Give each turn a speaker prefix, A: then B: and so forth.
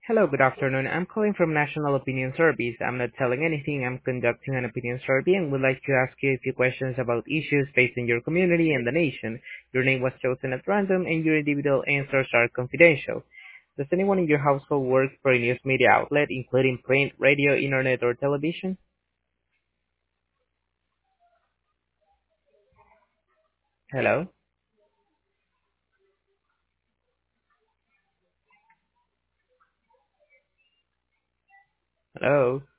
A: Hello, good afternoon. I'm calling from National Opinion Service. I'm not telling anything. I'm conducting an opinion survey and would like to ask you a few questions about issues facing your community and the nation. Your name was chosen at random and your individual answers are confidential. Does anyone in your household work for a news media outlet, including print, radio, internet, or television? Hello? Hello?